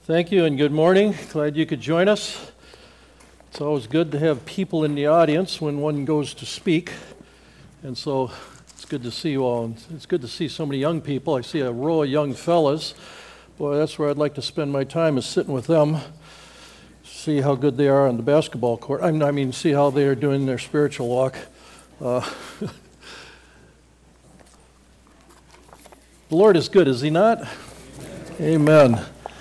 Thank you and good morning. Glad you could join us. It's always good to have people in the audience when one goes to speak. And so it's good to see you all. And it's good to see so many young people. I see a row of young fellas. Boy, that's where I'd like to spend my time, is sitting with them. See how good they are on the basketball court. I mean, see how they are doing their spiritual walk. The Lord is good, is He not? Amen.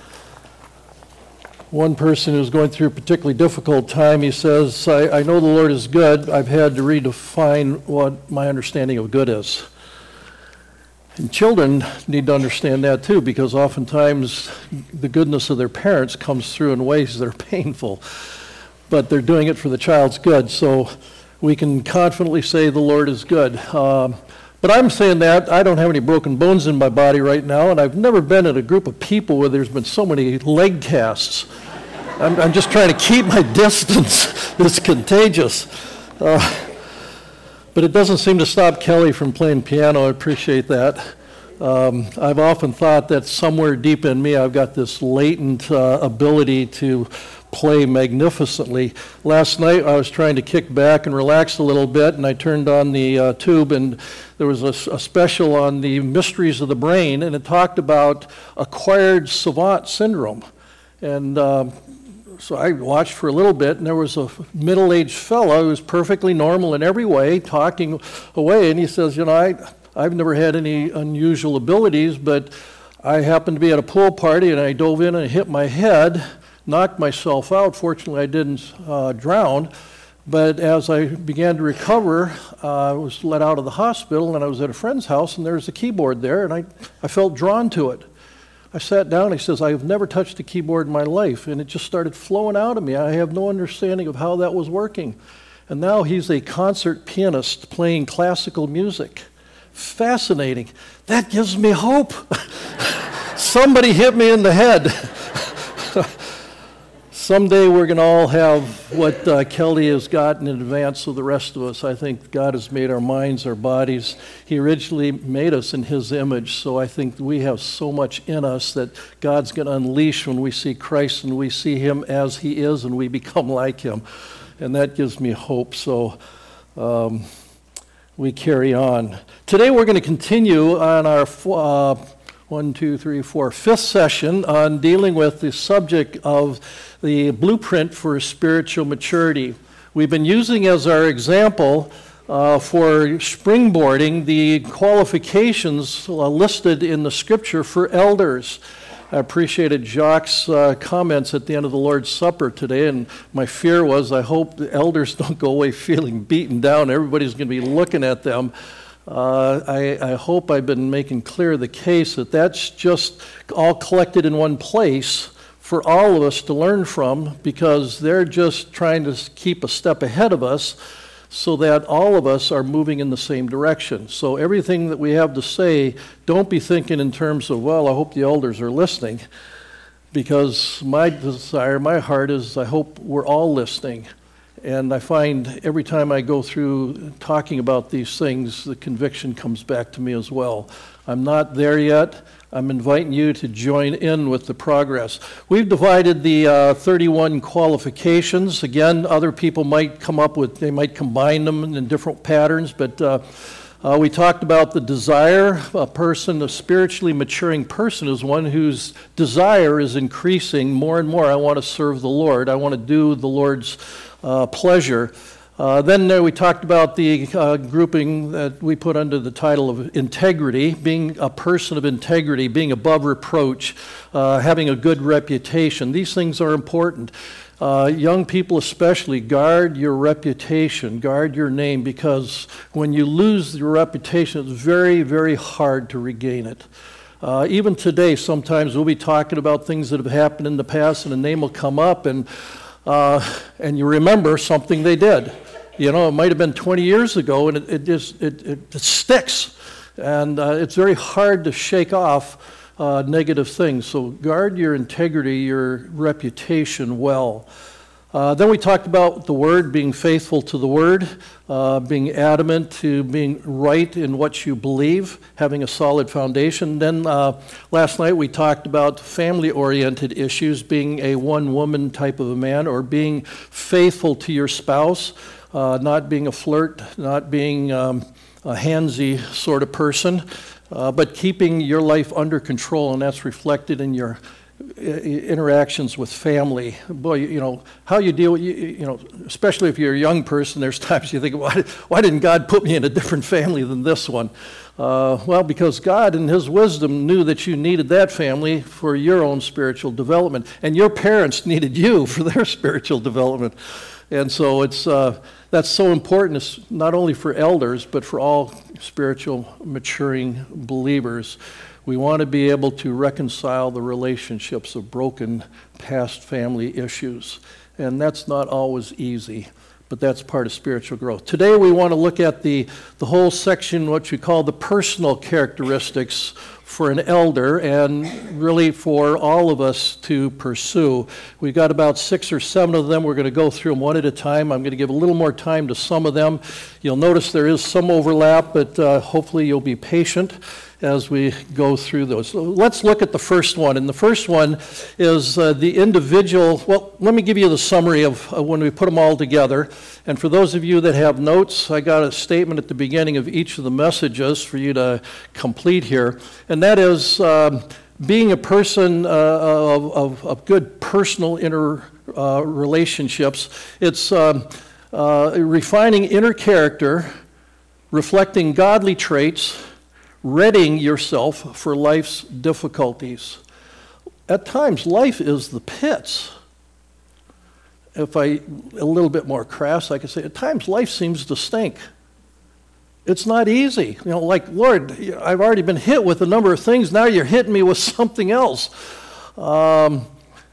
One person who's going through a particularly difficult time, he says, I know the Lord is good. I've had to redefine what my understanding of good is. And children need to understand that too, because oftentimes the goodness of their parents comes through in ways that are painful, but they're doing it for the child's good. So we can confidently say the Lord is good. But I'm saying that I don't have any broken bones in my body right now, and I've never been in a group of people where there's been so many leg casts. I'm just trying to keep my distance. It's contagious. But it doesn't seem to stop Kelly from playing piano. I appreciate that. I've often thought that somewhere deep in me I've got this latent ability to play magnificently. Last night I was trying to kick back and relax a little bit, and I turned on the tube, and there was a special on the mysteries of the brain, and it talked about acquired savant syndrome. And so I watched for a little bit, and there was a middle-aged fellow who was perfectly normal in every way, talking away, and he says, I've never had any unusual abilities, but I happened to be at a pool party, and I dove in and hit my head, knocked myself out. Fortunately, I didn't drown, but as I began to recover, I was let out of the hospital, and I was at a friend's house, and there was a keyboard there, and I felt drawn to it. I sat down, he says, I've never touched a keyboard in my life, and it just started flowing out of me. I have no understanding of how that was working. And now he's a concert pianist playing classical music. Fascinating. That gives me hope. Somebody hit me in the head. Someday we're going to all have what Kelly has gotten in advance of the rest of us. I think God has made our minds, our bodies. He originally made us in His image, so I think we have so much in us that God's going to unleash when we see Christ and we see Him as He is and we become like Him. And that gives me hope, so we carry on. Today we're going to continue on our fifth session on dealing with the subject of the blueprint for spiritual maturity. We've been using as our example for springboarding the qualifications listed in the Scripture for elders. I appreciated Jacques' comments at the end of the Lord's Supper today, and my fear was I hope the elders don't go away feeling beaten down. Everybody's going to be looking at them. I hope I've been making clear the case that that's just all collected in one place for all of us to learn from, because they're just trying to keep a step ahead of us so that all of us are moving in the same direction. So everything that we have to say, don't be thinking in terms of, well, I hope the elders are listening, because my desire, my heart is I hope we're all listening. And I find every time I go through talking about these things, the conviction comes back to me as well. I'm not there yet. I'm inviting you to join in with the progress. We've divided the 31 qualifications. Again, other people might come up with, they might combine them in different patterns, but we talked about the desire. A spiritually maturing person is one whose desire is increasing more and more. I want to serve the Lord. I want to do the Lord's pleasure. Then we talked about the grouping that we put under the title of integrity, being a person of integrity, being above reproach, having a good reputation. These things are important. Young people especially, guard your reputation, guard your name, because when you lose your reputation, it's very, very hard to regain it. Even today, sometimes we'll be talking about things that have happened in the past, and a name will come up, and you remember something they did. It might have been 20 years ago, and it sticks. And it's very hard to shake off negative things. So guard your integrity, your reputation well. Then we talked about the Word, being faithful to the Word, being adamant to being right in what you believe, having a solid foundation. Then last night we talked about family-oriented issues, being a one-woman type of a man, or being faithful to your spouse, not being a flirt, not being a handsy sort of person, but keeping your life under control, and that's reflected in your interactions with family. Boy, you know, how you deal with, you know, especially if you're a young person, there's times you think, why didn't God put me in a different family than this one? Well, because God in His wisdom knew that you needed that family for your own spiritual development, and your parents needed you for their spiritual development. And so that's so important, it's not only for elders, but for all spiritual maturing believers. We want to be able to reconcile the relationships of broken past family issues. And that's not always easy, but that's part of spiritual growth. Today we want to look at the whole section, what we call the personal characteristics for an elder, and really for all of us to pursue. We've got about 6 or 7 of them. We're going to go through them one at a time. I'm going to give a little more time to some of them. You'll notice there is some overlap, but hopefully you'll be patient as we go through those. So let's look at the first one. And the first one is the individual. Well, let me give you the summary of when we put them all together. And for those of you that have notes, I got a statement at the beginning of each of the messages for you to complete here. And that is being a person of good personal inner relationships. It's refining inner character, reflecting godly traits, readying yourself for life's difficulties. At times, life is the pits. If a little bit more crass, I could say, at times life seems to stink. It's not easy. You know, like, Lord, I've already been hit with a number of things, now you're hitting me with something else. God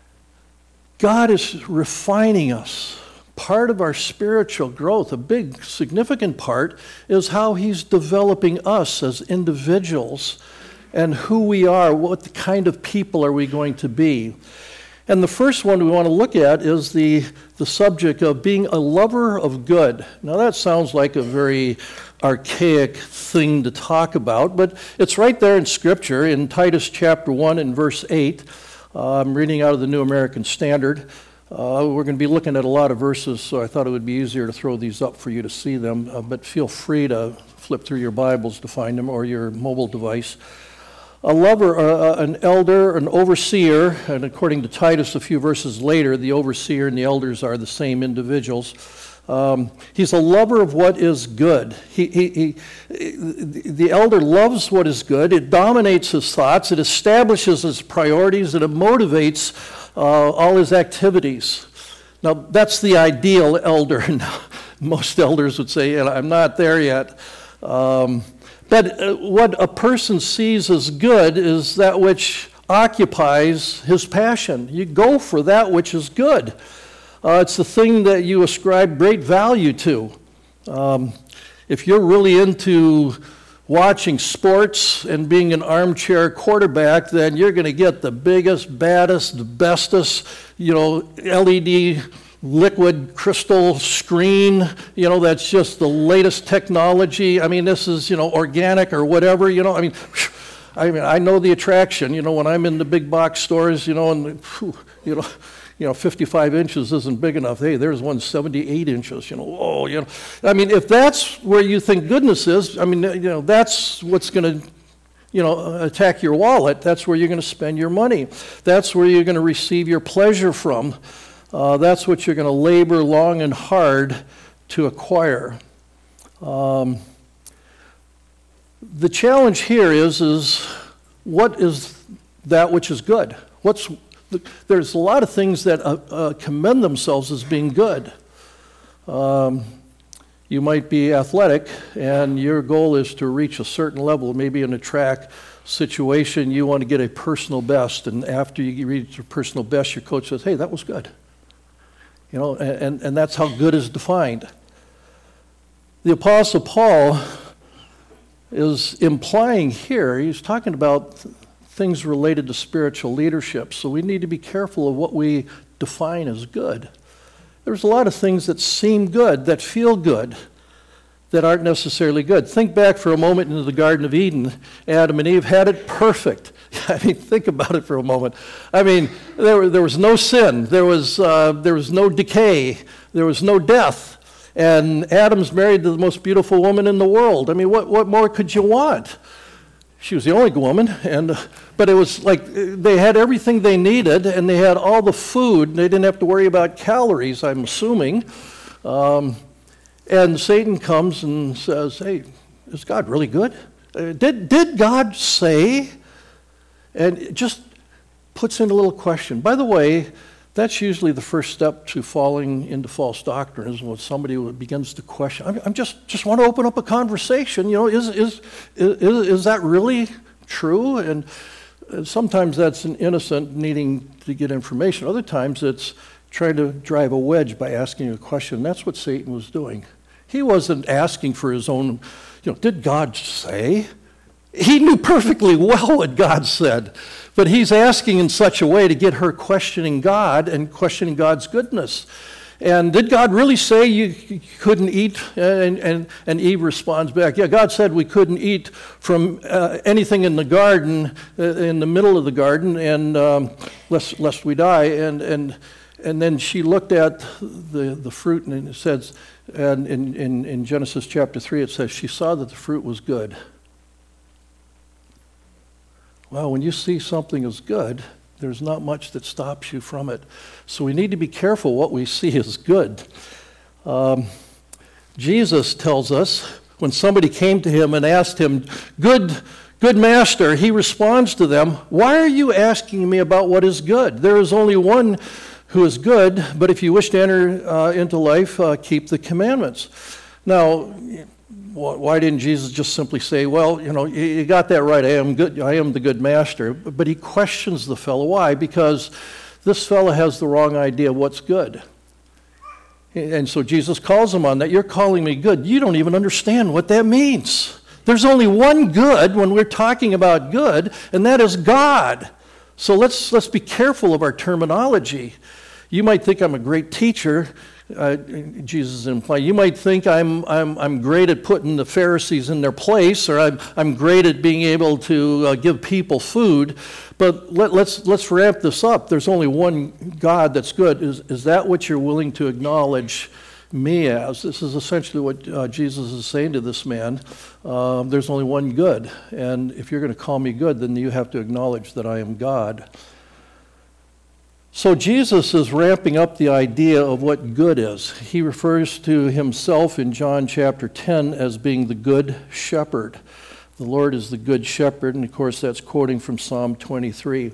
is refining us. Part of our spiritual growth, a big, significant part, is how He's developing us as individuals and who we are, what kind of people are we going to be. And the first one we want to look at is the subject of being a lover of good. Now that sounds like a very archaic thing to talk about, but it's right there in Scripture in Titus chapter 1 and verse 8. I'm reading out of the New American Standard. We're going to be looking at a lot of verses, so I thought it would be easier to throw these up for you to see them, but feel free to flip through your Bibles to find them, or your mobile device. A lover, an elder, an overseer, and according to Titus a few verses later, the overseer and the elders are the same individuals. He's a lover of what is good. The elder loves what is good. It dominates his thoughts. It establishes his priorities, and it motivates all his activities. Now, that's the ideal elder. Most elders would say, I'm not there yet. But what a person sees as good is that which occupies his passion. You go for that which is good. It's the thing that you ascribe great value to. If you're really into watching sports and being an armchair quarterback, then you're going to get the biggest, baddest, the bestest, LED liquid crystal screen, that's just the latest technology. I mean, this is, organic or whatever, I know the attraction, when I'm in the big box stores, and 55 inches isn't big enough. Hey, there's one 78 inches, I mean, if that's where you think goodness is, that's what's going to, attack your wallet. That's where you're going to spend your money. That's where you're going to receive your pleasure from. That's what you're going to labor long and hard to acquire. The challenge here is what is that which is good? There's a lot of things that commend themselves as being good. You might be athletic, and your goal is to reach a certain level, maybe in a track situation, you want to get a personal best, and after you reach your personal best, your coach says, hey, that was good. And that's how good is defined. The Apostle Paul is implying here, he's talking about things related to spiritual leadership. So we need to be careful of what we define as good. There's a lot of things that seem good, that feel good, that aren't necessarily good. Think back for a moment into the Garden of Eden. Adam and Eve had it perfect. I mean, think about it for a moment. I mean, there was no sin. There was no decay. There was no death. And Adam's married to the most beautiful woman in the world. I mean, what more could you want? She was the only woman, but it was like they had everything they needed, and they had all the food. They didn't have to worry about calories, I'm assuming. And Satan comes and says, hey, is God really good? Did God say? And it just puts in a little question. By the way, that's usually the first step to falling into false doctrine, is when somebody begins to question. I just want to open up a conversation. You know, is that really true? And sometimes that's an innocent needing to get information. Other times it's trying to drive a wedge by asking a question. That's what Satan was doing. He wasn't asking for his own, did God say? He knew perfectly well what God said, but he's asking in such a way to get her questioning God and questioning God's goodness. And did God really say you couldn't eat? And Eve responds back, yeah, God said we couldn't eat from anything in the garden, in the middle of the garden, and lest we die. And then she looked at the fruit, and it says, and in Genesis chapter 3, it says she saw that the fruit was good. Well, when you see something as good, there's not much that stops you from it. So we need to be careful what we see as good. Jesus tells us when somebody came to him and asked him, good master, he responds to them, why are you asking me about what is good? There is only one who is good, but if you wish to enter into life, keep the commandments. Now, why didn't Jesus just simply say, well, you got that right, I am good, I am the good master. But he questions the fellow. Why? Because this fellow has the wrong idea of what's good. And so Jesus calls him on that. You're calling me good. You don't even understand what that means. There's only one good when we're talking about good, and that is God. So let's be careful of our terminology. You might think I'm a great teacher. Jesus implied. You might think I'm great at putting the Pharisees in their place, or I'm great at being able to give people food. But let's ramp this up. There's only one God that's good. Is that what you're willing to acknowledge me as? This is essentially what Jesus is saying to this man. There's only one good, and if you're going to call me good, then you have to acknowledge that I am God. So Jesus is ramping up the idea of what good is. He refers to himself in John chapter 10 as being the good shepherd. The Lord is the good shepherd, and of course that's quoting from Psalm 23.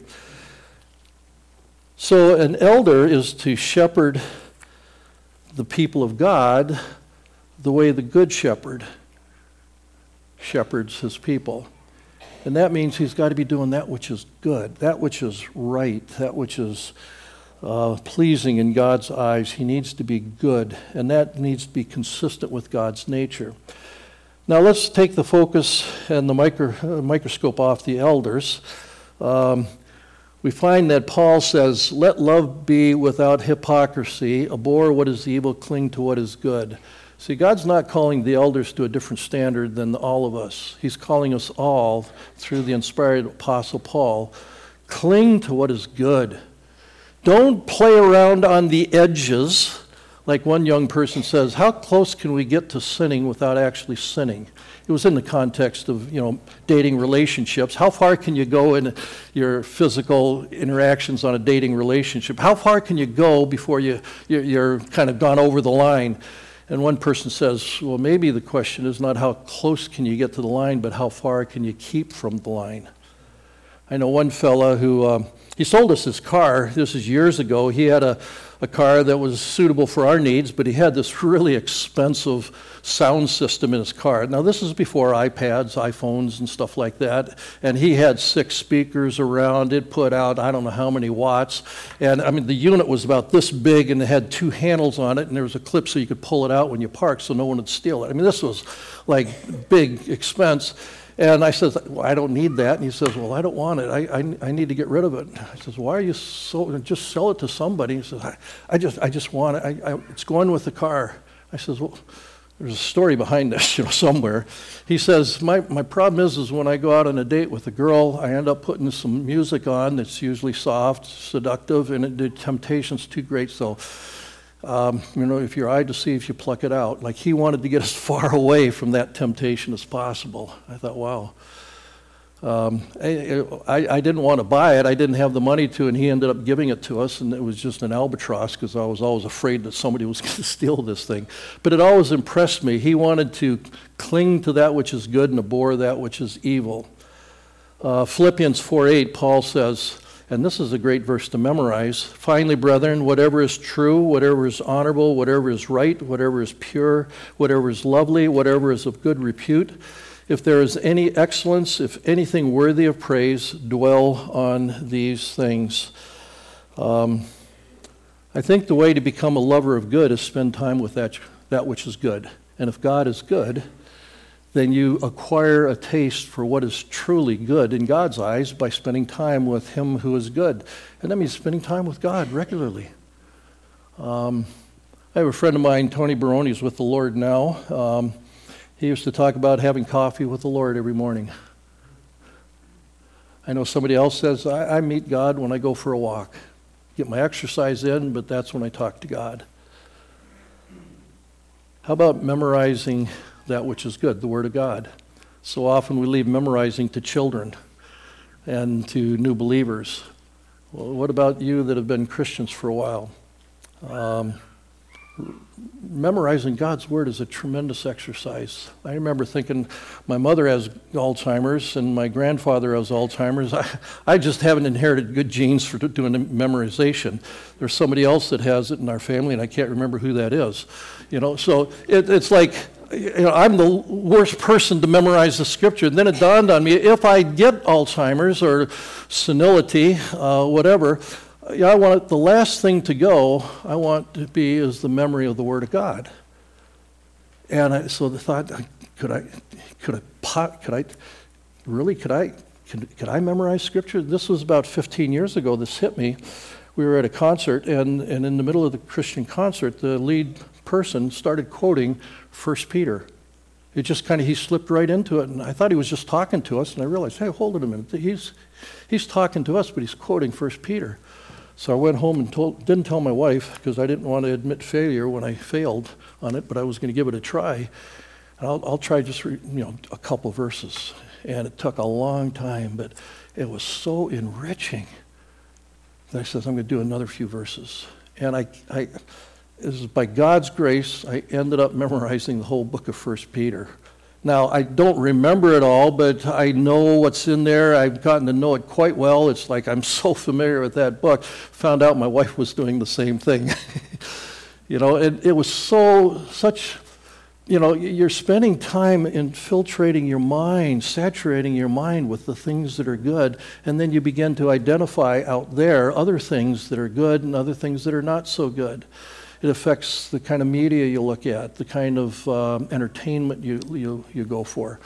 So an elder is to shepherd the people of God the way the good shepherd shepherds his people. And that means he's got to be doing that which is good, that which is right, that which is pleasing in God's eyes. He needs to be good, and that needs to be consistent with God's nature. Now let's take the focus and the microscope off the elders. We find that Paul says, let love be without hypocrisy, abhor what is evil, cling to what is good. See, God's not calling the elders to a different standard than all of us. He's calling us all, through the inspired Apostle Paul, cling to what is good. Don't play around on the edges. Like one young person says, how close can we get to sinning without actually sinning? It was in the context of, dating relationships. How far can you go in your physical interactions on a dating relationship? How far can you go before you're kind of gone over the line? And one person says, well, maybe the question is not how close can you get to the line, but how far can you keep from the line? I know one fella who, he sold us his car. This is years ago. He had a car that was suitable for our needs, but he had this really expensive sound system in his car. Now, this is before iPads, iPhones, and stuff like that. And he had 6 speakers around. It put out, I don't know how many watts. And, the unit was about this big, and it had 2 handles on it, and there was a clip so you could pull it out when you parked so no one would steal it. This was like big expense. And I says, well, I don't need that. And he says, well, I don't want it. I need to get rid of it. I says, why are you just sell it to somebody. He says, I just want it. It's going with the car. I says, well, there's a story behind this, somewhere. He says, my problem is when I go out on a date with a girl, I end up putting some music on that's usually soft, seductive, and the temptation's too great. So, if your eye deceives you, pluck it out. Like he wanted to get as far away from that temptation as possible. I thought, wow. I didn't want to buy it. I didn't have the money to, and he ended up giving it to us, and it was just an albatross because I was always afraid that somebody was going to steal this thing. But it always impressed me. He wanted to cling to that which is good and abhor that which is evil. Philippians 4:8, Paul says, and this is a great verse to memorize, finally, brethren, whatever is true, whatever is honorable, whatever is right, whatever is pure, whatever is lovely, whatever is of good repute, if there is any excellence, if anything worthy of praise, dwell on these things. I think the way to become a lover of good is spend time with that which is good. And if God is good, then you acquire a taste for what is truly good in God's eyes by spending time with Him who is good. And that means spending time with God regularly. I have a friend of mine, Tony Barone, who's with the Lord now. He used to talk about having coffee with the Lord every morning. I know somebody else says, I meet God when I go for a walk. Get my exercise in, but that's when I talk to God. How about memorizing that which is good, the Word of God? So often we leave memorizing to children and to new believers. Well, what about you that have been Christians for a while? Memorizing God's Word is a tremendous exercise. I remember thinking, my mother has Alzheimer's and my grandfather has Alzheimer's. I just haven't inherited good genes for doing memorization. There's somebody else that has it in our family, and I can't remember who that is. So it's like, I'm the worst person to memorize the Scripture. And then it dawned on me, if I get Alzheimer's or senility, whatever, I want the last thing to go, I want to be is the memory of the Word of God. And so the thought, could I memorize Scripture? This was about 15 years ago. This hit me. We were at a concert, and in the middle of the Christian concert, the lead person started quoting 1 Peter. It just he slipped right into it, and I thought he was just talking to us, and I realized, hey, hold it a minute. He's talking to us, but he's quoting 1 Peter. So I went home and didn't tell my wife because I didn't want to admit failure when I failed on it, but I was going to give it a try. And I'll try just a couple verses. And it took a long time, but it was so enriching that I said, I'm going to do another few verses. And it was by God's grace, I ended up memorizing the whole book of 1 Peter. Now, I don't remember it all, but I know what's in there. I've gotten to know it quite well. It's like I'm so familiar with that book. Found out my wife was doing the same thing. It was such, you're spending time infiltrating your mind, saturating your mind with the things that are good, and then you begin to identify out there other things that are good and other things that are not so good. It affects the kind of media you look at, the kind of entertainment you go for.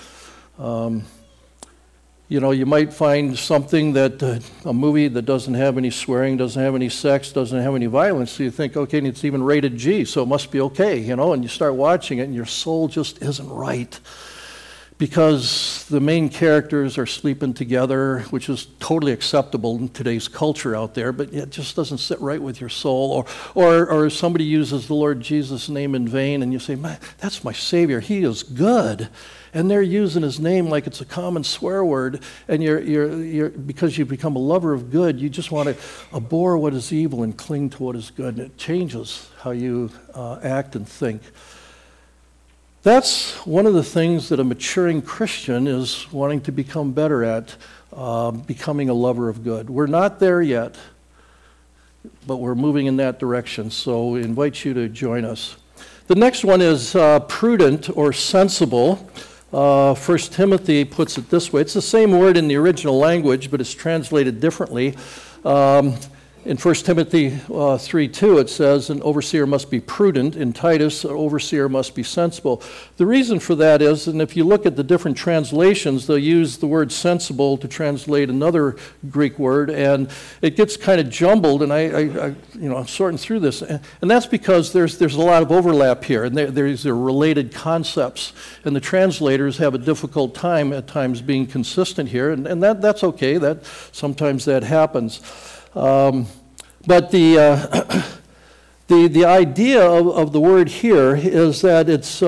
You might find something that a movie that doesn't have any swearing, doesn't have any sex, doesn't have any violence. So you think, okay, and it's even rated G, so it must be okay, and you start watching it, and your soul just isn't right. Because the main characters are sleeping together, which is totally acceptable in today's culture out there, but it just doesn't sit right with your soul. Or somebody uses the Lord Jesus' name in vain, and you say, man, that's my Savior. He is good. And they're using His name like it's a common swear word, and you're because you become a lover of good, you just want to abhor what is evil and cling to what is good, and it changes how you act and think. That's one of the things that a maturing Christian is wanting to become better at, becoming a lover of good. We're not there yet, but we're moving in that direction, so we invite you to join us. The next one is prudent or sensible. 1 Timothy puts it this way. It's the same word in the original language, but it's translated differently. In 1 Timothy 3:2, it says, an overseer must be prudent. In Titus, an overseer must be sensible. The reason for that is, and if you look at the different translations, they'll use the word sensible to translate another Greek word, and it gets kind of jumbled, and I'm sorting through this. And that's because there's a lot of overlap here, and these are related concepts, and the translators have a difficult time at times being consistent here, and that's okay. Sometimes that happens. But the idea of the word here is that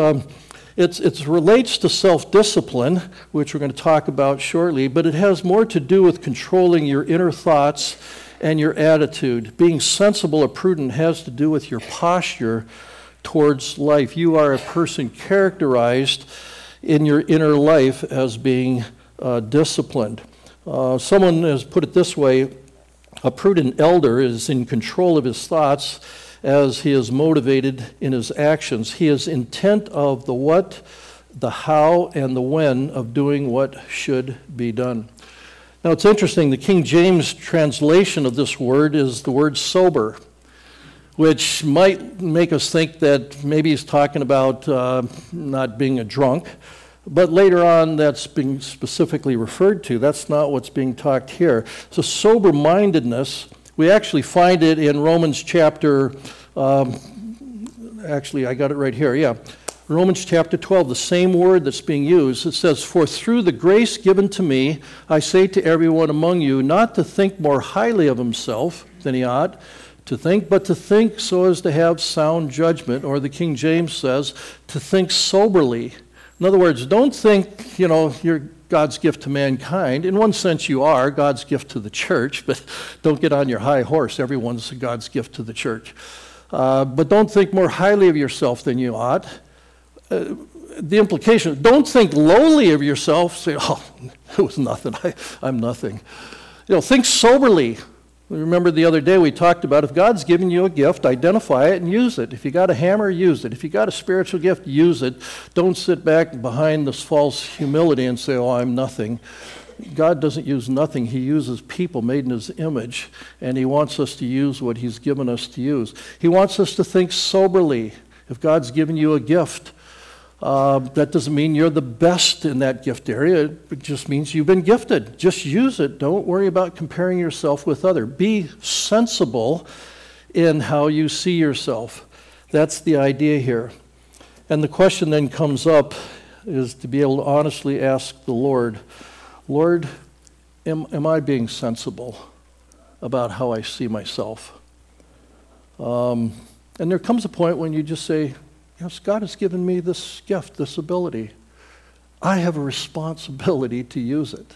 it relates to self-discipline, which we're going to talk about shortly, but it has more to do with controlling your inner thoughts and your attitude. Being sensible or prudent has to do with your posture towards life. You are a person characterized in your inner life as being disciplined. Someone has put it this way: a prudent elder is in control of his thoughts as he is motivated in his actions. He is intent of the what, the how, and the when of doing what should be done. Now it's interesting, the King James translation of this word is the word sober, which might make us think that maybe he's talking about not being a drunk. But later on, that's being specifically referred to. That's not what's being talked here. So sober-mindedness, we actually find it in Romans chapter, actually I got it right here, yeah. Romans chapter 12, the same word that's being used. It says, for through the grace given to me, I say to everyone among you, not to think more highly of himself than he ought to think, but to think so as to have sound judgment, or the King James says, to think soberly. In other words, don't think, you're God's gift to mankind. In one sense, you are God's gift to the church, but don't get on your high horse. Everyone's God's gift to the church. But don't think more highly of yourself than you ought. The implication, don't think lowly of yourself. Say, oh, it was nothing. I'm nothing. Think soberly. Remember the other day we talked about if God's given you a gift, identify it and use it. If you got a hammer, use it. If you got a spiritual gift, use it. Don't sit back behind this false humility and say, oh, I'm nothing. God doesn't use nothing. He uses people made in his image, and he wants us to use what he's given us to use. He wants us to think soberly. If God's given you a gift, that doesn't mean you're the best in that gift area. It just means you've been gifted. Just use it. Don't worry about comparing yourself with others. Be sensible in how you see yourself. That's the idea here. And the question then comes up is to be able to honestly ask the Lord, Lord, am I being sensible about how I see myself? And there comes a point when you just say, yes, God has given me this gift, this ability. I have a responsibility to use it.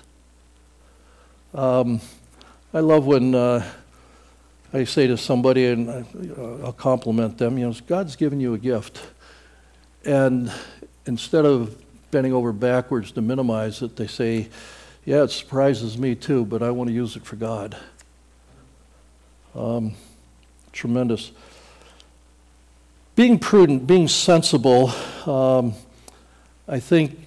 I love when I say to somebody, and I'll compliment them, God's given you a gift. And instead of bending over backwards to minimize it, they say, yeah, it surprises me too, but I want to use it for God. Tremendous. Being prudent, being sensible, I think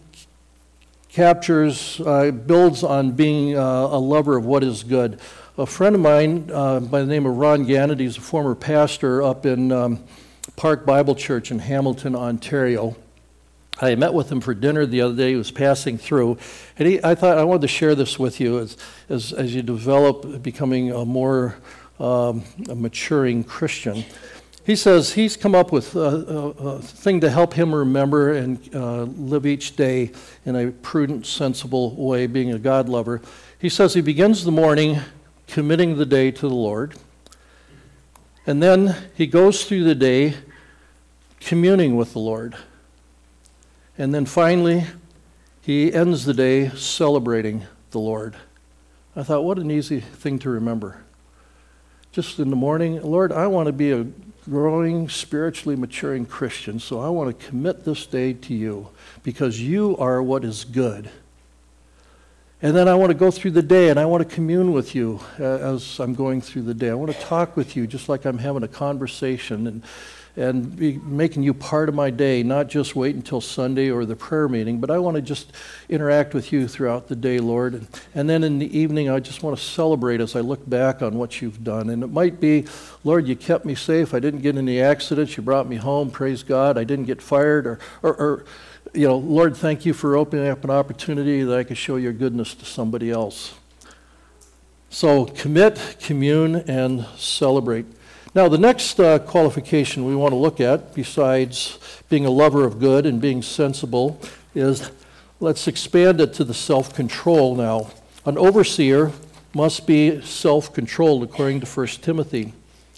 builds on being a lover of what is good. A friend of mine by the name of Ron Gannett, he's a former pastor up in Park Bible Church in Hamilton, Ontario. I met with him for dinner the other day. He was passing through, and I thought I wanted to share this with you as you develop becoming a more a maturing Christian. He says he's come up with a thing to help him remember and live each day in a prudent, sensible way, being a God lover. He says he begins the morning committing the day to the Lord, and then he goes through the day communing with the Lord. And then finally, he ends the day celebrating the Lord. I thought, what an easy thing to remember. Just in the morning, Lord, I want to be a growing, spiritually maturing Christian, so I want to commit this day to you because you are what is good. And then I want to go through the day and I want to commune with you as I'm going through the day. I want to talk with you just like I'm having a conversation and be making you part of my day, not just wait until Sunday or the prayer meeting, but I want to just interact with you throughout the day, Lord. And then in the evening, I just want to celebrate as I look back on what you've done. And it might be, Lord, you kept me safe. I didn't get in any accidents. You brought me home. Praise God. I didn't get fired. Or Lord, thank you for opening up an opportunity that I could show your goodness to somebody else. So commit, commune, and celebrate. Now, the next qualification we want to look at, besides being a lover of good and being sensible, is let's expand it to the self-control now. An overseer must be self-controlled, according to 1 Timothy.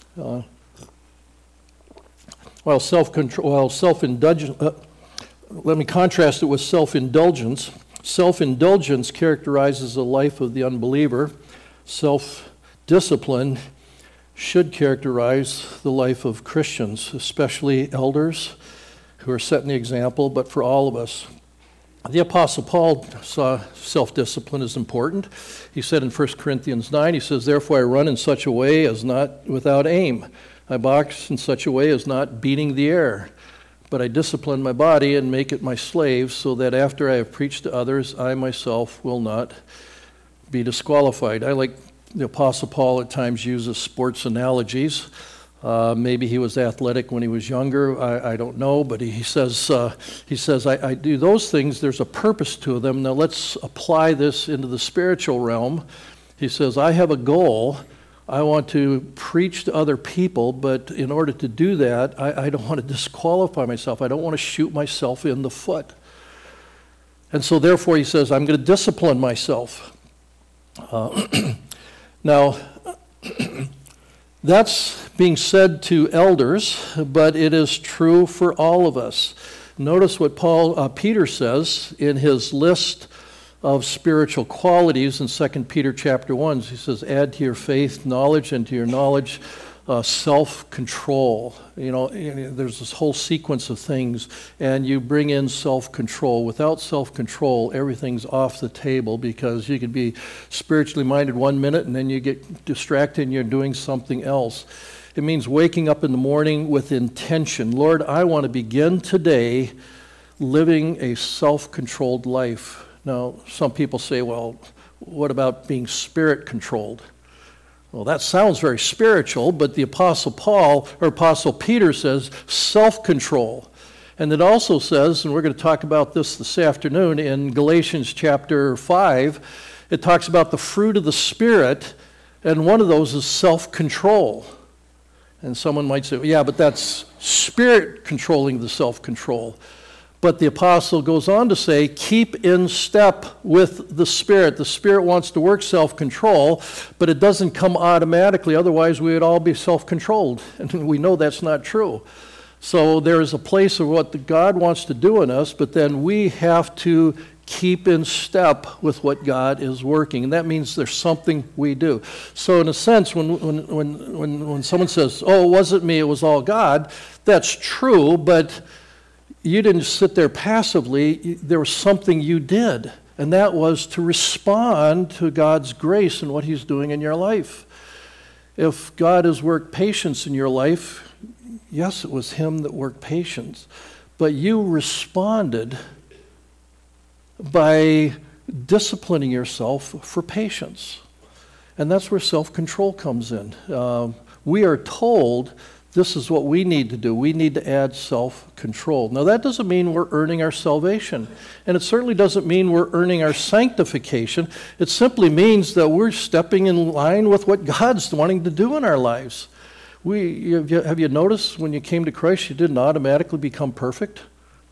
Self-indulgence, let me contrast it with self-indulgence. Self-indulgence characterizes the life of the unbeliever. Self-discipline should characterize the life of Christians, especially elders who are setting the example, but for all of us. The Apostle Paul saw self-discipline as important. He said in 1 Corinthians 9, he says, "Therefore I run in such a way as not without aim. I box in such a way as not beating the air. But I discipline my body and make it my slave, so that after I have preached to others, I myself will not be disqualified." I like the Apostle Paul at times uses sports analogies. Maybe he was athletic when he was younger. I don't know, but he says, I do those things. There's a purpose to them. Now let's apply this into the spiritual realm. He says, I have a goal. I want to preach to other people, but in order to do that, I don't want to disqualify myself. I don't want to shoot myself in the foot. And so therefore he says, I'm going to discipline myself. Now, that's being said to elders, but it is true for all of us. Notice what Peter says in his list of spiritual qualities in 2 Peter chapter 1. He says, add to your faith knowledge, and to your knowledge self-control. There's this whole sequence of things, and you bring in self-control. Without self-control, everything's off the table, because you could be spiritually minded 1 minute and then you get distracted and you're doing something else. It means waking up in the morning with intention. Lord, I want to begin today living a self-controlled life. Now, some people say, well, what about being spirit-controlled? Well, that sounds very spiritual, but the Apostle Peter says self-control. And it also says, and we're going to talk about this afternoon, in Galatians chapter 5, it talks about the fruit of the Spirit, and one of those is self-control. And someone might say, yeah, but that's Spirit controlling the self-control. But the apostle goes on to say, keep in step with the Spirit. The Spirit wants to work self-control, but it doesn't come automatically. Otherwise, we would all be self-controlled. And we know that's not true. So there is a place of what God wants to do in us, but then we have to keep in step with what God is working. And that means there's something we do. So in a sense, when someone says, oh, it wasn't me, it was all God, that's true, but you didn't sit there passively. There was something you did, and that was to respond to God's grace and what He's doing in your life. If God has worked patience in your life, yes, it was Him that worked patience, but you responded by disciplining yourself for patience. And that's where self-control comes in. We are told this is what we need to do. We need to add self-control. Now, that doesn't mean we're earning our salvation. And it certainly doesn't mean we're earning our sanctification. It simply means that we're stepping in line with what God's wanting to do in our lives. Have you noticed when you came to Christ, you didn't automatically become perfect?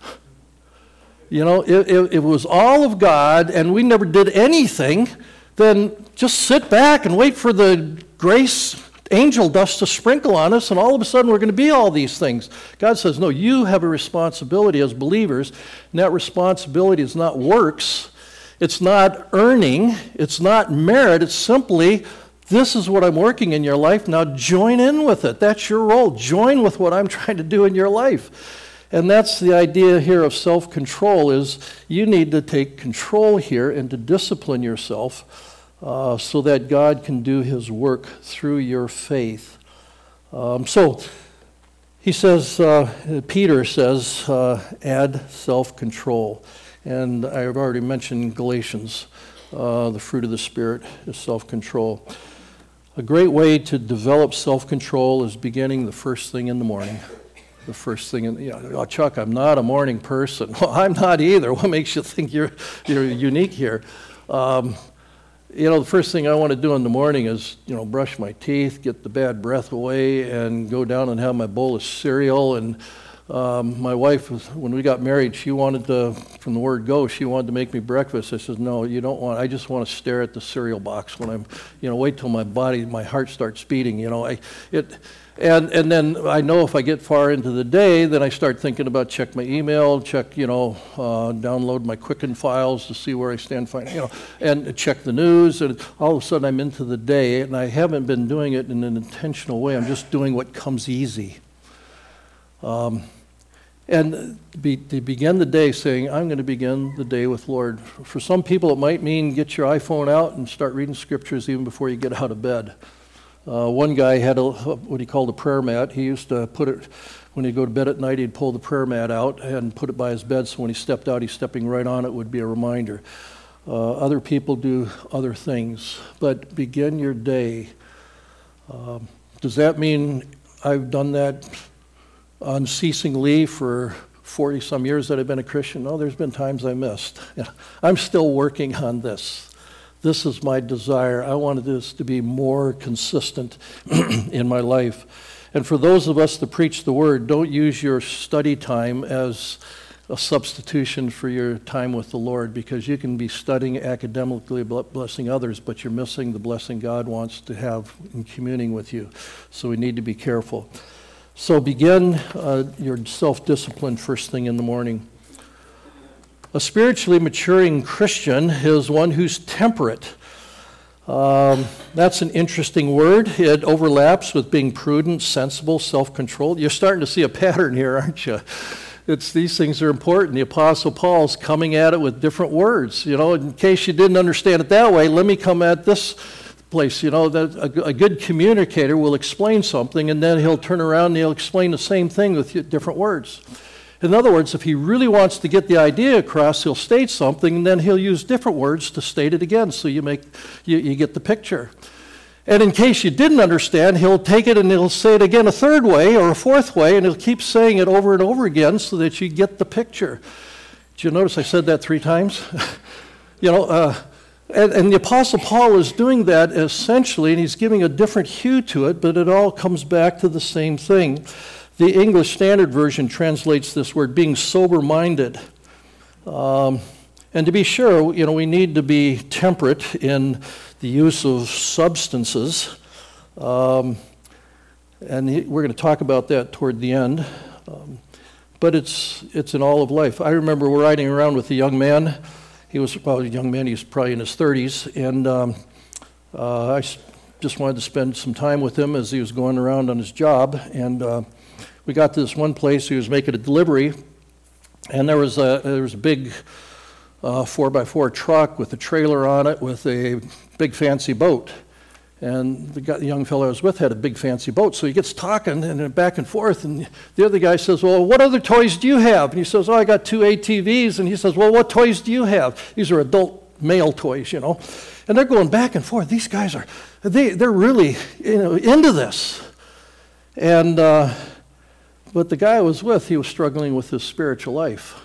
If it was all of God and we never did anything, then just sit back and wait for the grace angel dust to sprinkle on us, and all of a sudden we're going to be all these things. God says, no, you have a responsibility as believers, and that responsibility is not works, it's not earning, it's not merit, it's simply, this is what I'm working in your life, now join in with it. That's your role. Join with what I'm trying to do in your life. And that's the idea here of self-control, is you need to take control here and to discipline yourself so that God can do His work through your faith. So He says, Peter says, add self-control. And I've already mentioned Galatians, the fruit of the Spirit is self-control. A great way to develop self-control is beginning the first thing in the morning. The first thing, Chuck, I'm not a morning person. Well, I'm not either. What makes you think you're unique here? The first thing I want to do in the morning is, brush my teeth, get the bad breath away, and go down and have my bowl of cereal. And my wife, when we got married, she wanted to, from the word go, she wanted to make me breakfast. I said, no, you don't want, I just want to stare at the cereal box when I'm, wait till my heart starts beating, And then I know if I get far into the day, then I start thinking about check my email, download my Quicken files to see where I stand, and check the news. And all of a sudden I'm into the day, and I haven't been doing it in an intentional way. I'm just doing what comes easy. And to begin the day saying, I'm going to begin the day with Lord. For some people, it might mean get your iPhone out and start reading scriptures even before you get out of bed. One guy had what he called a prayer mat. He used to put it, when he'd go to bed at night, he'd pull the prayer mat out and put it by his bed, so when he stepped out, he's stepping right on it, would be a reminder. Other people do other things, but begin your day. Does that mean I've done that unceasingly for 40-some years that I've been a Christian? No, there's been times I missed. I'm still working on this. This is my desire. I wanted this to be more consistent in my life. And for those of us that preach the Word, don't use your study time as a substitution for your time with the Lord, because you can be studying academically, blessing others, but you're missing the blessing God wants to have in communing with you. So we need to be careful. So begin your self-discipline first thing in the morning. A spiritually maturing Christian is one who's temperate. That's an interesting word. It overlaps with being prudent, sensible, self-controlled. You're starting to see a pattern here, aren't you? These things are important. The Apostle Paul's coming at it with different words. In case you didn't understand it that way, let me come at this place. That a good communicator will explain something, and then he'll turn around and he'll explain the same thing with different words. In other words, if he really wants to get the idea across, he'll state something, and then he'll use different words to state it again, so you get the picture. And in case you didn't understand, he'll take it and he'll say it again a third way or a fourth way, and he'll keep saying it over and over again so that you get the picture. Did you notice I said that 3 times? And the Apostle Paul is doing that essentially, and he's giving a different hue to it, but it all comes back to the same thing. The English Standard Version translates this word being sober-minded. And to be sure, we need to be temperate in the use of substances. And we're going to talk about that toward the end. But it's in all of life. I remember riding around with a young man. He was probably a young man. He was probably in his 30s. And I just wanted to spend some time with him as he was going around on his job. And we got to this one place. He was making a delivery, and there was a big 4x4 truck with a trailer on it with a big fancy boat. And the young fellow I was with had a big fancy boat, so he gets talking and back and forth, and the other guy says, well, what other toys do you have? And he says, I got 2 ATVs. And he says, well, what toys do you have? These are adult male toys, And they're going back and forth. These guys they're really into this. And but the guy I was with, he was struggling with his spiritual life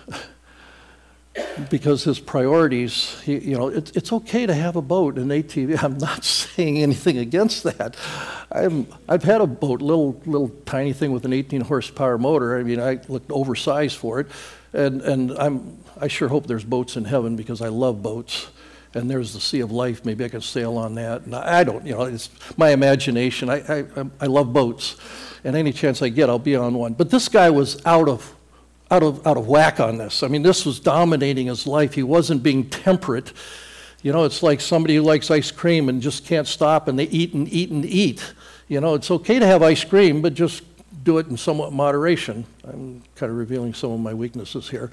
because his priorities, it's okay to have a boat, an ATV. I'm not saying anything against that. I've had a boat, little tiny thing with an 18 horsepower motor. I mean, I looked oversized for it, and I sure hope there's boats in heaven because I love boats. And there's the Sea of Life. Maybe I could sail on that. And I don't, it's my imagination. I love boats. And any chance I get, I'll be on one. But this guy was out of whack on this. I mean, this was dominating his life. He wasn't being temperate. It's like somebody who likes ice cream and just can't stop, and they eat and eat and eat. It's okay to have ice cream, but just do it in somewhat moderation. I'm kind of revealing some of my weaknesses here.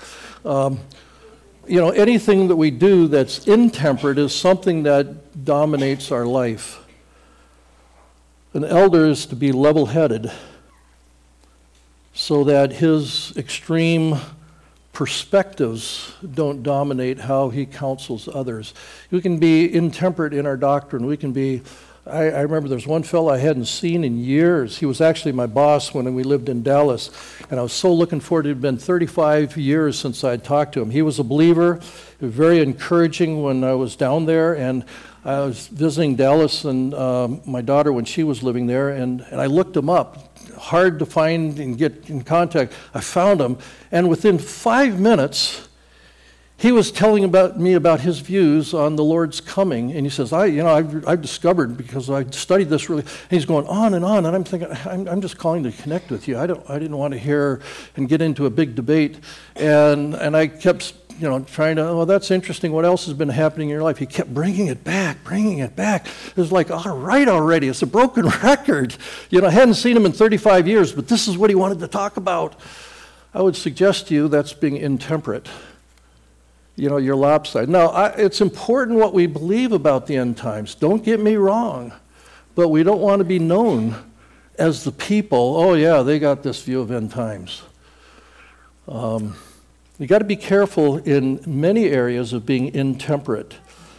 Anything that we do that's intemperate is something that dominates our life. An elder is to be level-headed, so that his extreme perspectives don't dominate how he counsels others. We can be intemperate in our doctrine. We can be, I remember there's one fellow I hadn't seen in years. He was actually my boss when we lived in Dallas, and I was so looking forward. It had been 35 years since I'd talked to him. He was a believer, very encouraging when I was down there, and I was visiting Dallas and my daughter when she was living there, and I looked him up. Hard to find and get in contact. I found him, and within 5 minutes, he was telling me about his views on the Lord's coming, and he says, I've discovered, because I studied this really, and he's going on, and I'm thinking, I'm just calling to connect with you. I didn't want to hear and get into a big debate, and I kept trying to, oh, that's interesting. What else has been happening in your life? He kept bringing it back. It was like, all right already. It's a broken record. I hadn't seen him in 35 years, but this is what he wanted to talk about. I would suggest to you that's being intemperate. You're lopsided. Now, it's important what we believe about the end times. Don't get me wrong. But we don't want to be known as the people, oh yeah, they got this view of end times. You got to be careful in many areas of being intemperate.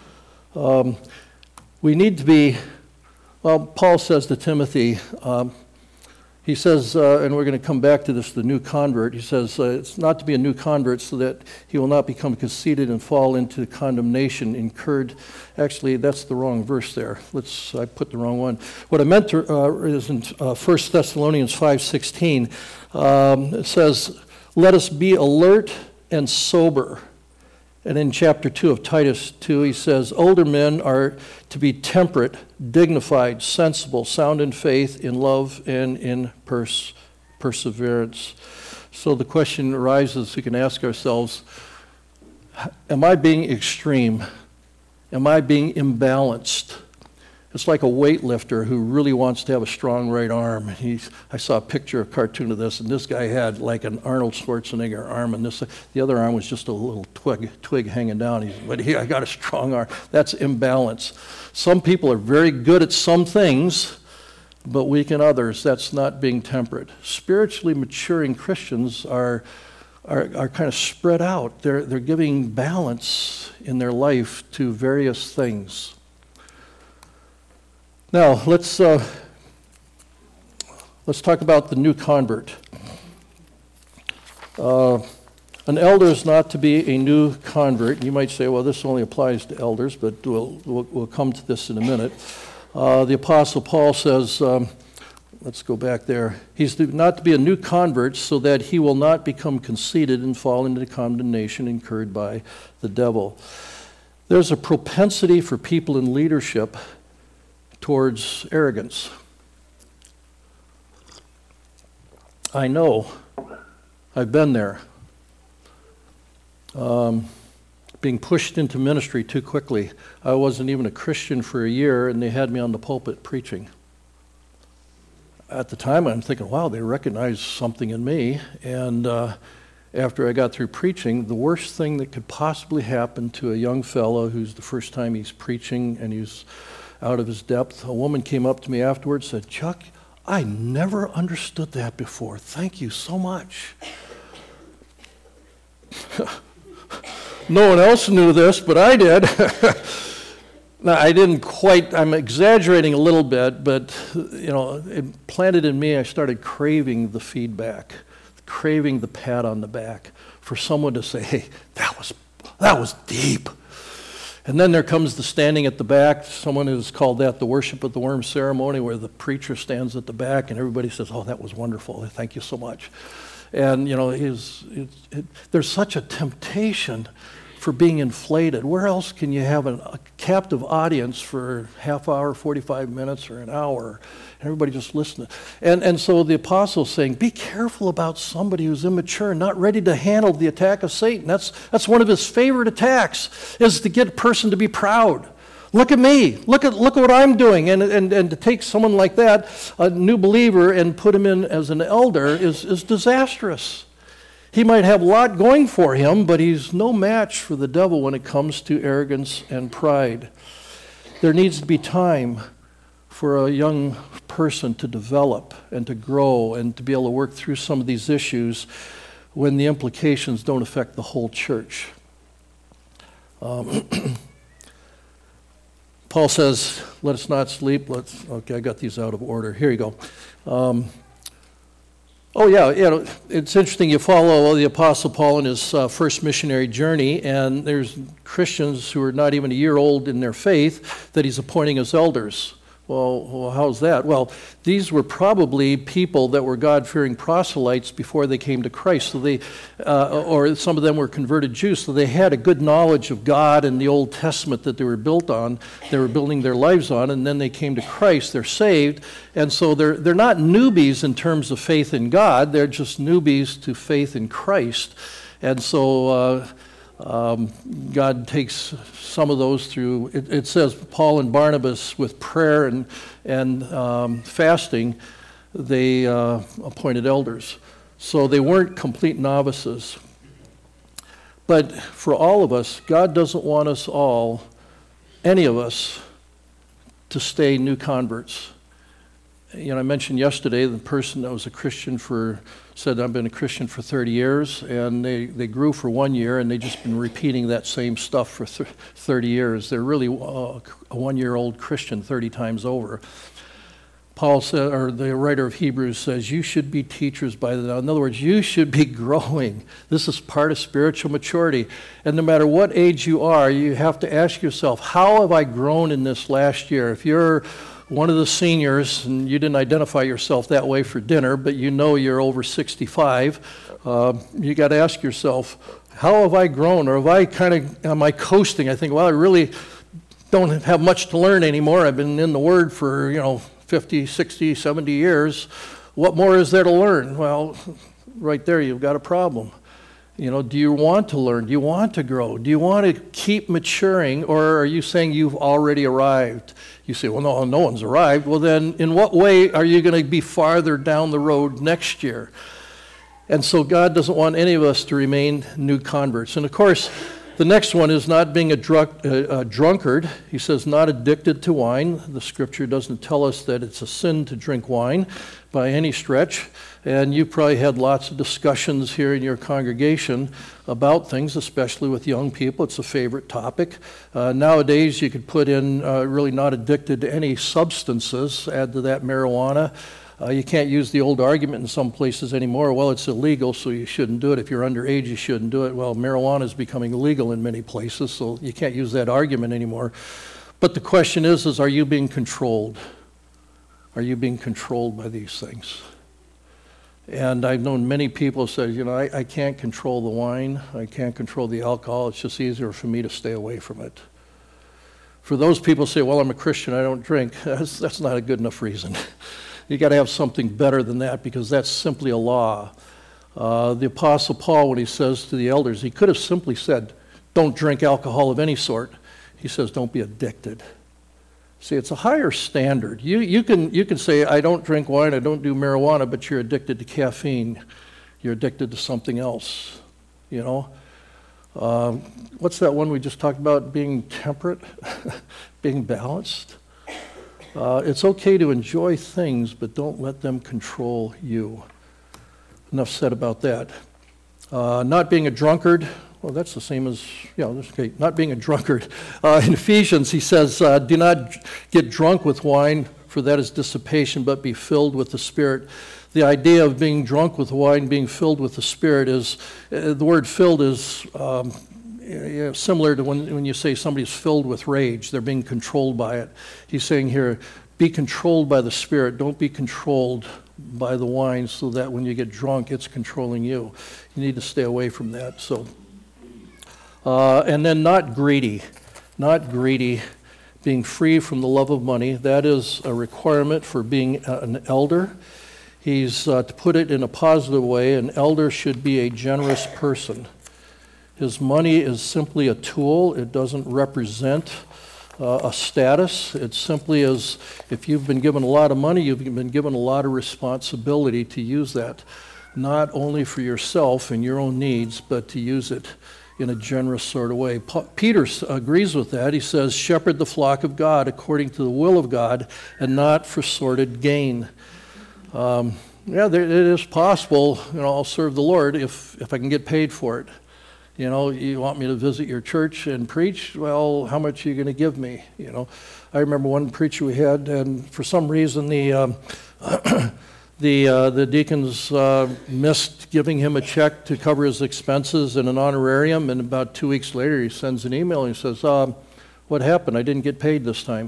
We need to be, Paul says to Timothy, he says, and we're going to come back to this, the new convert, he says, it's not to be a new convert so that he will not become conceited and fall into condemnation incurred. Actually, that's the wrong verse there. I put the wrong one. What I meant is in 1 Thessalonians 5:16, it says, let us be alert and sober. And in chapter 2 of Titus 2, he says, older men are to be temperate, dignified, sensible, sound in faith, in love, and in perseverance. So the question arises, we can ask ourselves, am I being extreme? Am I being imbalanced? It's like a weightlifter who really wants to have a strong right arm. I saw a picture, a cartoon of this, and this guy had like an Arnold Schwarzenegger arm, and the other arm was just a little twig hanging down. I got a strong arm. That's imbalance. Some people are very good at some things, but weak in others. That's not being temperate. Spiritually maturing Christians are kind of spread out. They're giving balance in their life to various things. Now, let's talk about the new convert. An elder is not to be a new convert. You might say, well, this only applies to elders, but we'll come to this in a minute. The Apostle Paul says, let's go back there. He's not to be a new convert so that he will not become conceited and fall into condemnation incurred by the devil. There's a propensity for people in leadership towards arrogance. I know. I've been there. Being pushed into ministry too quickly. I wasn't even a Christian for a year, and they had me on the pulpit preaching. At the time, I'm thinking, wow, they recognize something in me. And after I got through preaching, the worst thing that could possibly happen to a young fellow who's the first time he's preaching and he's out of his depth, a woman came up to me afterwards and said, Chuck, I never understood that before. Thank you so much. No one else knew this, but I did. Now, I didn't quite, I'm exaggerating a little bit, but it planted in me, I started craving the feedback, craving the pat on the back for someone to say, hey, that was deep. And then there comes the standing at the back. Someone has called that the worship of the worm ceremony, where the preacher stands at the back and everybody says, oh, that was wonderful. Thank you so much. And, there's such a temptation for being inflated. Where else can you have a captive audience for half hour, 45 minutes, or an hour? Everybody just listening. And so the apostle's saying, be careful about somebody who's immature, not ready to handle the attack of Satan. That's one of his favorite attacks, is to get a person to be proud. Look at me. Look at what I'm doing. And to take someone like that, a new believer, and put him in as an elder is disastrous. He might have a lot going for him, but he's no match for the devil when it comes to arrogance and pride. There needs to be time for a young person to develop and to grow and to be able to work through some of these issues when the implications don't affect the whole church. Paul says, let us not sleep. Okay, I got these out of order. Here you go. It's interesting. You follow the Apostle Paul in his first missionary journey, and there's Christians who are not even a year old in their faith that he's appointing as elders. Well, how's that? Well, these were probably people that were God-fearing proselytes before they came to Christ. So they, or some of them were converted Jews, so they had a good knowledge of God and the Old Testament that they were built on. They were building their lives on, and then they came to Christ. They're saved, and so they're not newbies in terms of faith in God. They're just newbies to faith in Christ, and so. God takes some of those through, it says Paul and Barnabas with prayer and fasting, they appointed elders. So they weren't complete novices. But for all of us, God doesn't want us all, any of us, to stay new converts. I mentioned yesterday the person that was a Christian said, I've been a Christian for 30 years, and they grew for 1 year, and they've just been repeating that same stuff for 30 years. They're really a 1-year-old Christian 30 times over. Paul said, or the writer of Hebrews says, you should be teachers by the. In other words, you should be growing. This is part of spiritual maturity. And no matter what age you are, you have to ask yourself, how have I grown in this last year? If you're one of the seniors, and you didn't identify yourself that way for dinner, but you know you're over 65, you got to ask yourself, how have I grown? Or am I coasting? I think, well, I really don't have much to learn anymore. I've been in the Word for, 50, 60, 70 years. What more is there to learn? Well, right there you've got a problem. Do you want to learn? Do you want to grow? Do you want to keep maturing? Or are you saying you've already arrived? You say, well, no one's arrived. Well, then in what way are you going to be farther down the road next year? And so God doesn't want any of us to remain new converts. And of course, the next one is not being a drunkard. He says not addicted to wine. The scripture doesn't tell us that it's a sin to drink wine by any stretch. And you probably had lots of discussions here in your congregation about things, especially with young people. It's a favorite topic. Nowadays, you could put in really not addicted to any substances, add to that marijuana. You can't use the old argument in some places anymore. Well, it's illegal, so you shouldn't do it. If you're underage, you shouldn't do it. Well, marijuana is becoming illegal in many places, so you can't use that argument anymore. But the question is are you being controlled? Are you being controlled by these things? And I've known many people say, I can't control the wine. I can't control the alcohol. It's just easier for me to stay away from it. For those people who say, well, I'm a Christian, I don't drink, that's not a good enough reason. You got to have something better than that, because that's simply a law. The Apostle Paul, when he says to the elders, he could have simply said, don't drink alcohol of any sort. He says, don't be addicted. See, it's a higher standard. You can say, I don't drink wine, I don't do marijuana, but you're addicted to caffeine. You're addicted to something else, What's that one we just talked about, being temperate, being balanced? It's okay to enjoy things, but don't let them control you. Enough said about that. Not being a drunkard. Well, that's the same as, okay, not being a drunkard. In Ephesians, he says, do not get drunk with wine, for that is dissipation, but be filled with the Spirit. The idea of being drunk with wine, being filled with the Spirit is, the word filled is similar to when you say somebody's filled with rage. They're being controlled by it. He's saying here, be controlled by the Spirit. Don't be controlled by the wine, so that when you get drunk, it's controlling you. You need to stay away from that. So. And then not greedy, being free from the love of money. That is a requirement for being an elder. He's, to put it in a positive way, an elder should be a generous person. His money is simply a tool. It doesn't represent a status. It simply is, if you've been given a lot of money, you've been given a lot of responsibility to use that, not only for yourself and your own needs, but to use it in a generous sort of way. Peter agrees with that. He says, shepherd the flock of God according to the will of God and not for sordid gain. It is possible, I'll serve the Lord if I can get paid for it. You want me to visit your church and preach? Well, how much are you going to give me? I remember one preacher we had, and for some reason the deacons missed giving him a check to cover his expenses and an honorarium, and about 2 weeks later he sends an email and he says, what happened? I didn't get paid this time.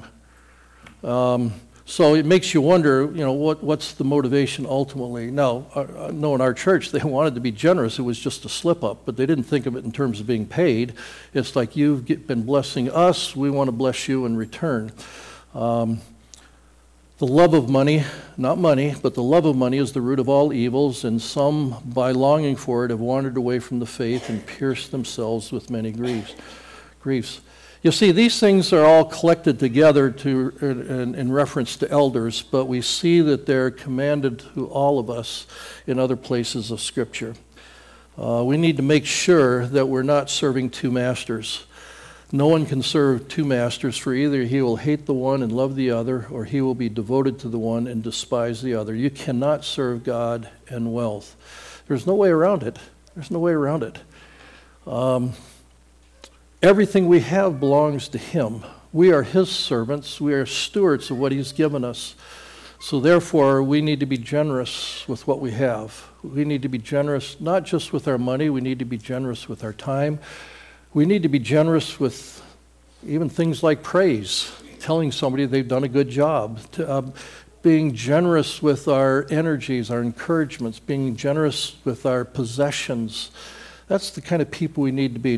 So it makes you wonder, what's the motivation ultimately? Now, no, in our church, they wanted to be generous. It was just a slip-up, but they didn't think of it in terms of being paid. It's like, you've been blessing us, we want to bless you in return. The love of money, not money, but the love of money is the root of all evils, and some, by longing for it, have wandered away from the faith and pierced themselves with many griefs. You see, these things are all collected together in reference to elders, but we see that they're commanded to all of us in other places of Scripture. We need to make sure that we're not serving two masters. No one can serve two masters, for either he will hate the one and love the other, or he will be devoted to the one and despise the other. You cannot serve God and wealth. There's no way around it. There's no way around it. Everything we have belongs to him. We are his servants. We are stewards of what he's given us. So therefore, we need to be generous with what we have. We need to be generous not just with our money. We need to be generous with our time. We need to be generous with even things like praise, telling somebody they've done a good job, being generous with our energies, our encouragements, being generous with our possessions. That's the kind of people we need to be.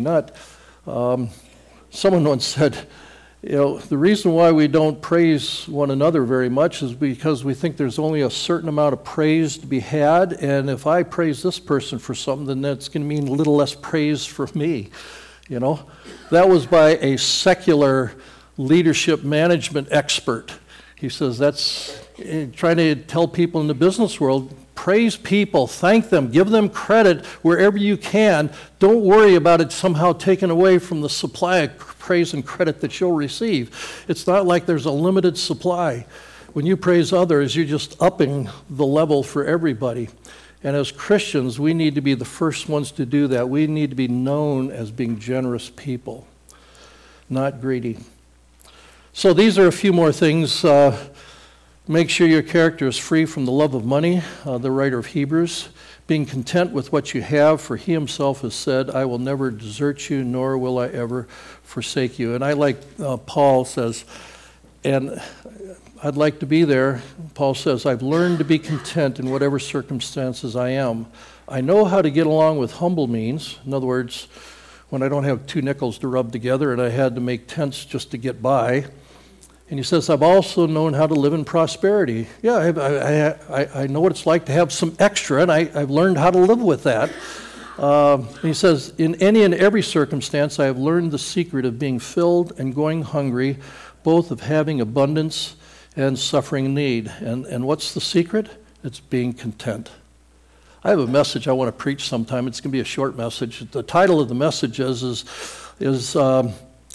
Someone once said, the reason why we don't praise one another very much is because we think there's only a certain amount of praise to be had, and if I praise this person for something, then that's going to mean a little less praise for me. That was by a secular leadership management expert. He says that's trying to tell people in the business world, praise people, thank them, give them credit wherever you can. Don't worry about it somehow taken away from the supply of praise and credit that you'll receive. It's not like there's a limited supply. When you praise others, you're just upping the level for everybody. And as Christians, we need to be the first ones to do that. We need to be known as being generous people, not greedy. So these are a few more things. Make sure your character is free from the love of money, the writer of Hebrews. Being content with what you have, for he himself has said, I will never desert you, nor will I ever forsake you. And I like Paul says, and I'd like to be there. Paul says, I've learned to be content in whatever circumstances I am. I know how to get along with humble means. In other words, when I don't have two nickels to rub together and I had to make tents just to get by. And he says, I've also known how to live in prosperity. Yeah, I know what it's like to have some extra, and I've learned how to live with that. He says, in any and every circumstance, I have learned the secret of being filled and going hungry, both of having abundance and suffering need. And what's the secret? It's being content. I have a message I want to preach sometime. It's going to be a short message. The title of the message is how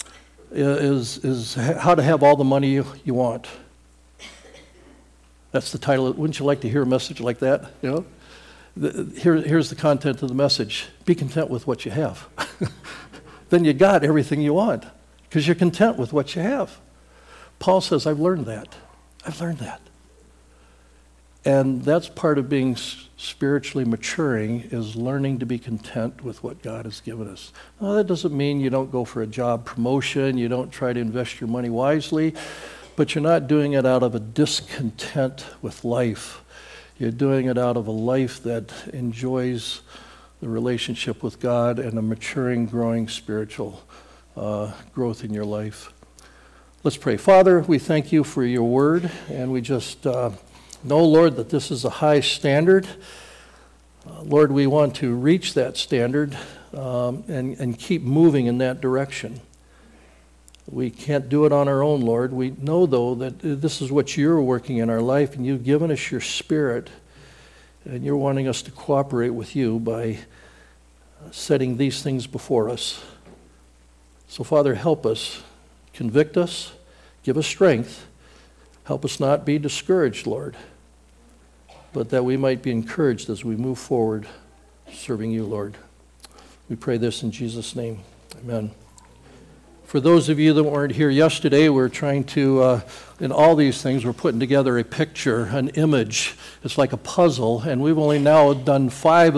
to have all the money you want. That's the title. Wouldn't you like to hear a message like that? Here's the content of the message. Be content with what you have. Then you got everything you want because you're content with what you have. Paul says, I've learned that. I've learned that. And that's part of being spiritually maturing, is learning to be content with what God has given us. Now, that doesn't mean you don't go for a job promotion, you don't try to invest your money wisely, but you're not doing it out of a discontent with life. You're doing it out of a life that enjoys the relationship with God and a maturing, growing spiritual growth in your life. Let's pray. Father, we thank you for your word, and we just know, Lord, that this is a high standard. Lord, we want to reach that standard and keep moving in that direction. We can't do it on our own, Lord. We know, though, that this is what you're working in our life, and you've given us your Spirit, and you're wanting us to cooperate with you by setting these things before us. So, Father, help us, convict us, give us strength. Help us not be discouraged, Lord, but that we might be encouraged as we move forward serving you, Lord. We pray this in Jesus' name. Amen. For those of you that weren't here yesterday, we're trying to, in all these things, we're putting together a picture, an image. It's like a puzzle, and we've only now done 5